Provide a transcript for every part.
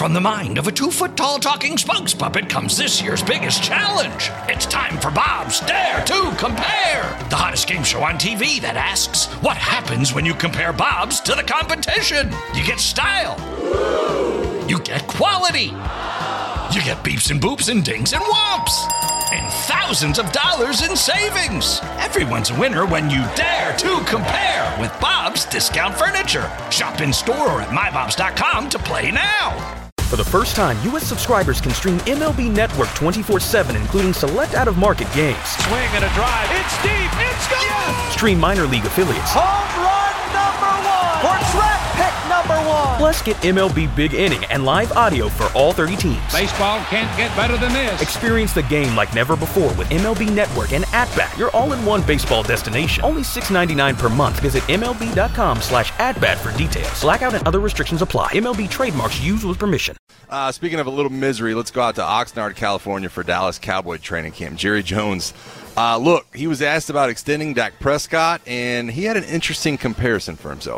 From the mind of a 2-foot-tall talking spokes puppet comes this year's biggest challenge. It's time for Bob's Dare to Compare, the hottest game show on TV that asks, what happens when you compare Bob's to the competition? You get style. You get quality. You get beeps and boops and dings and whomps. And thousands of dollars in savings. Everyone's a winner when you dare to compare with Bob's Discount Furniture. Shop in store or at mybobs.com to play now. For the first time, U.S. subscribers can stream MLB Network 24/7, including select out-of-market games. Swing and a drive. It's deep. It's gone. Yes! Stream minor league affiliates. Home run number 1. Or track pick number 1. Plus, get MLB Big Inning and live audio for all 30 teams. Baseball can't get better than this. Experience the game like never before with MLB Network and @Bat, your all-in-one baseball destination. Only $6.99 per month. Visit MLB.com/@Bat for details. Blackout and other restrictions apply. MLB trademarks used with permission. Speaking of a little misery, let's go out to Oxnard, California for Dallas Cowboy training camp. Jerry Jones, look, he was asked about extending Dak Prescott, and he had an interesting comparison for himself.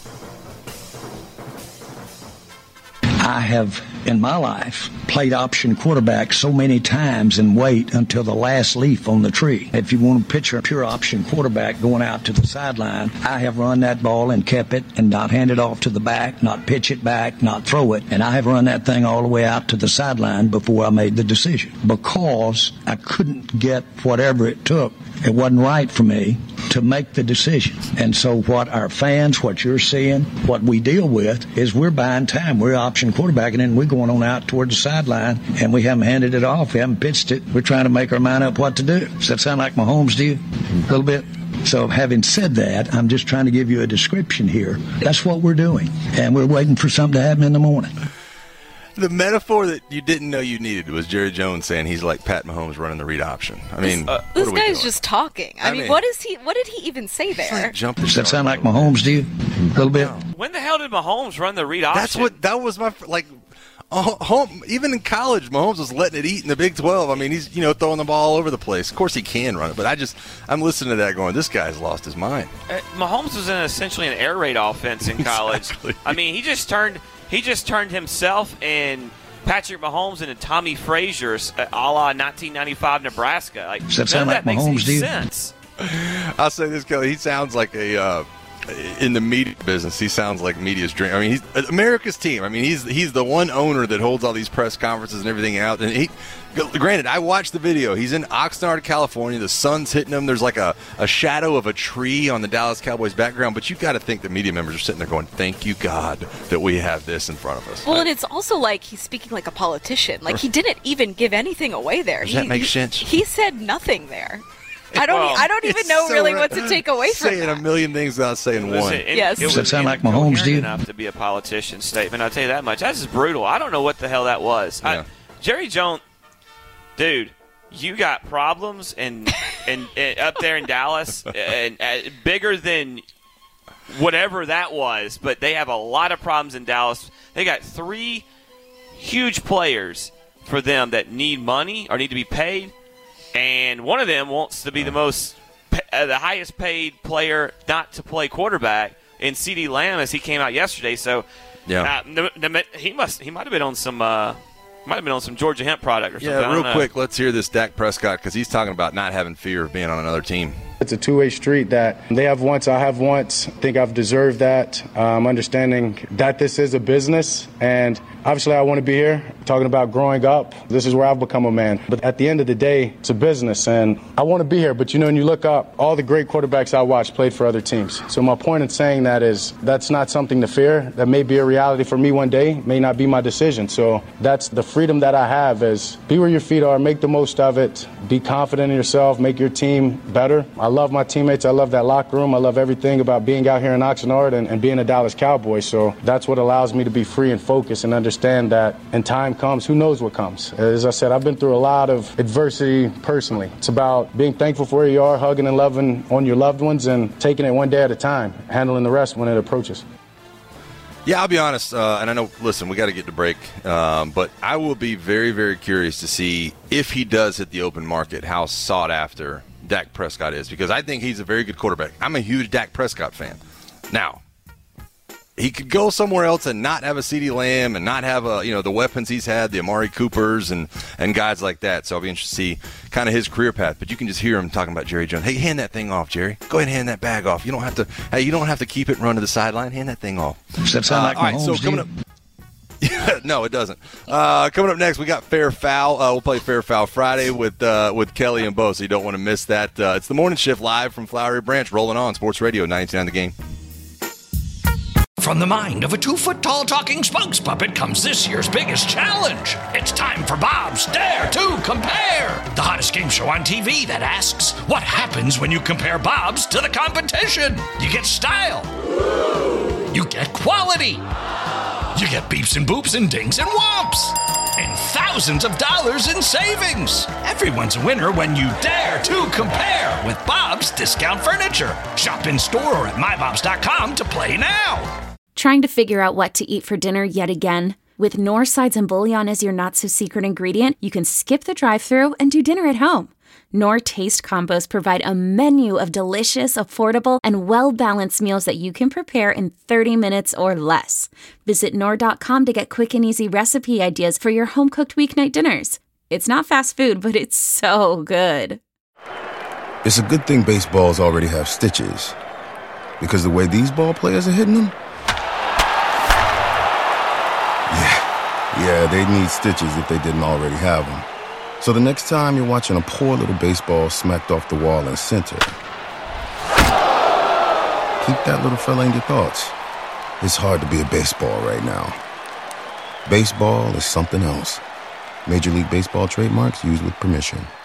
I have, in my life, played option quarterback so many times and wait until the last leaf on the tree. If you want to picture a pure option quarterback going out to the sideline, I have run that ball and kept it and not hand it off to the back, not pitch it back, not throw it. And I have run that thing all the way out to the sideline before I made the decision because I couldn't get whatever it took. It wasn't right for me to make the decision. And so what our fans, what you're seeing, what we deal with is we're buying time. We're option quarterback, and then we're going on out toward the sideline, and we haven't handed it off. We haven't pitched it. We're trying to make our mind up what to do. Does that sound like Mahomes to you? A little bit? So having said that, I'm just trying to give you a description here. That's what we're doing, and we're waiting for something to happen in the morning. The metaphor that you didn't know you needed was Jerry Jones saying he's like Pat Mahomes running the read option. I mean, this guy's just talking. I mean, what did he even say there? Does that sound like Mahomes to you? A little bit? When the hell did Mahomes run the read option? That was my, even in college, Mahomes was letting it eat in the Big 12. I mean, he's, throwing the ball all over the place. Of course he can run it, but I'm listening to that going, this guy's lost his mind. Mahomes was in essentially an air raid offense in college. Exactly. I mean, he just turned himself and Patrick Mahomes into Tommy Frazier, a la 1995 Nebraska. Like, does that sound like Mahomes to you? Sense. I'll say this, Kelly. He sounds like in the media business, he sounds like media's dream. I mean, he's America's team. I mean, he's the one owner that holds all these press conferences and everything out. And granted, I watched the video. He's in Oxnard, California. The sun's hitting him. There's like a shadow of a tree on the Dallas Cowboys background. But you've got to think the media members are sitting there going, thank you, God, that we have this in front of us. Well, and it's also like he's speaking like a politician. Like, he didn't even give anything away there. Does that make sense? He said nothing there. I don't even know really what to take away from that. Saying a million things without saying one. Yes. Does that sound like Mahomes to you? Enough to be a politician statement. I'll tell you that much. That's just brutal. I don't know what the hell that was. Yeah. Jerry Jones, dude, you got problems and up there in Dallas, and bigger than whatever that was. But they have a lot of problems in Dallas. They got 3 huge players for them that need money or need to be paid. And one of them wants to be the highest paid player not to play quarterback in CeeDee Lamb as he came out yesterday. So, yeah, he might have been on some Georgia hemp product or something. Yeah, real quick, let's hear this Dak Prescott because he's talking about not having fear of being on another team. It's a two-way street that they have once, I have once. I think I've deserved that. Understanding that this is a business, and obviously I want to be here. Talking about growing up, this is where I've become a man. But at the end of the day, it's a business, and I want to be here. But, when you look up, all the great quarterbacks I watched played for other teams. So my point in saying that is that's not something to fear. That may be a reality for me one day, may not be my decision. So that's the freedom that I have is be where your feet are, make the most of it, be confident in yourself, make your team better. I love my teammates. I love that locker room. I love everything about being out here in Oxnard and being a Dallas Cowboy. So that's what allows me to be free and focused and understand that in time comes, who knows what comes. As I said, I've been through a lot of adversity personally. It's about being thankful for where you are, hugging and loving on your loved ones, and taking it one day at a time, handling the rest when it approaches. Yeah, I'll be honest, and I know, listen, we got to get to break, but I will be very, very curious to see if he does hit the open market, how sought after Dak Prescott is, because I think he's a very good quarterback. I'm a huge Dak Prescott fan. Now, he could go somewhere else and not have a CeeDee Lamb and not have the weapons he's had, the Amari Coopers and guys like that. So I'll be interested to see kind of his career path. But you can just hear him talking about Jerry Jones. Hey, hand that thing off, Jerry. Go ahead and hand that bag off. You don't have to. Hey, you don't have to keep it and run to the sideline. Hand that thing off. Does that sound like all right, so coming up. No, it doesn't. Coming up next, we got Fair Foul. We'll play Fair Foul Friday with Kelly and Bo, so you don't want to miss that. It's the Morning Shift live from Flowery Branch, rolling on Sports Radio 99 The Game. From the mind of a 2-foot-tall talking spokes puppet comes this year's biggest challenge. It's time for Bob's Dare to Compare, the hottest game show on TV that asks, what happens when you compare Bob's to the competition? You get style. You get quality. You get beeps and boops and dings and whomps. And thousands of dollars in savings. Everyone's a winner when you dare to compare with Bob's Discount Furniture. Shop in store or at mybobs.com to play now. Trying to figure out what to eat for dinner yet again? With Knorr sides and bouillon as your not-so-secret ingredient, you can skip the drive-thru and do dinner at home. Knorr Taste Combos provide a menu of delicious, affordable, and well-balanced meals that you can prepare in 30 minutes or less. Visit Knorr.com to get quick and easy recipe ideas for your home-cooked weeknight dinners. It's not fast food, but it's so good. It's a good thing baseballs already have stitches, because the way these ball players are hitting them, yeah, they'd need stitches if they didn't already have them. So the next time you're watching a poor little baseball smacked off the wall in center, keep that little fella in your thoughts. It's hard to be a baseball right now. Baseball is something else. Major League Baseball trademarks used with permission.